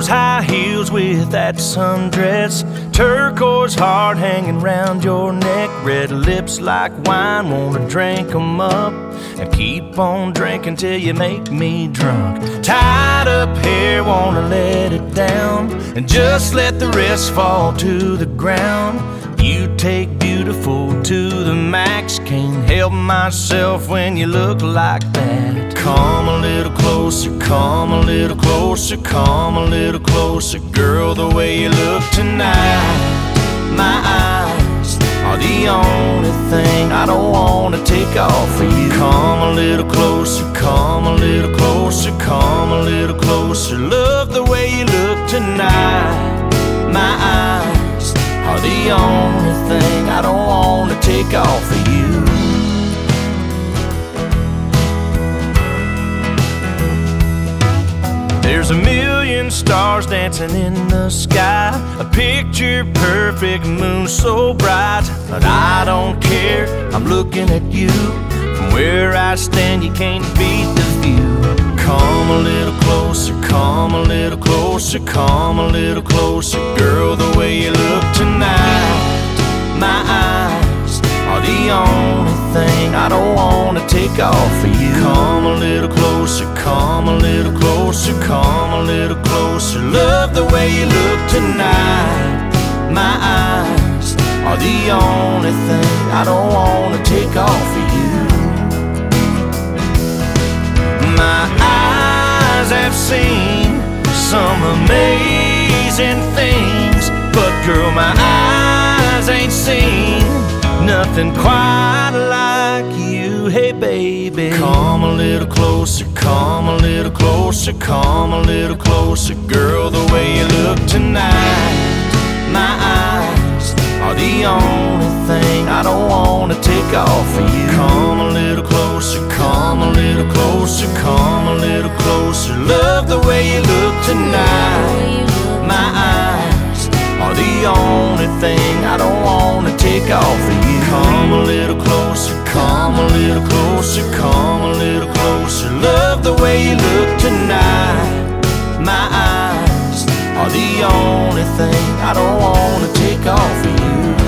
those high heels with that sundress, turquoise heart hanging round your neck, red lips like wine, wanna drink 'em up and keep on drinking till you make me drunk. Tied up hair, wanna let it down and just let the rest fall to the ground. You take beautiful to the max, can't help myself when you look like that. Come a little closer, come a little closer, come a little closer, girl, the way you look tonight. My eyes are the only thing I don't wanna take off of you. Come a little closer, come a little closer, come a little closer, love the way you look tonight. My eyes are the only thing I don't wanna take off of you. There's a million stars dancing in the sky, a picture perfect moon so bright, but I don't care, I'm looking at you. From where I stand you can't beat the view. Come a little closer, come a little closer, come a little closer, girl, the way you look tonight. My eyes are the only thing I don't wanna take off of you. Come a little closer, come a little closer, come a little closer, love the way you look tonight. My eyes are the only thing I don't wanna take off of you. My eyes have seen some amazing things, but girl, my eyes ain't seen nothing quite like you. Hey baby, come a little closer, come a little closer, come a little closer, girl, the way you look tonight. My eyes are the only thing I don't wanna take off of you. Come a little closer, come a little closer, come a little closer, love the way you look tonight. My eyes are the only thing I don't wanna take off of you. Come a little closer, come a little closer, come a little closer, love the way you look tonight. My eyes are the only thing I don't wanna take off of you.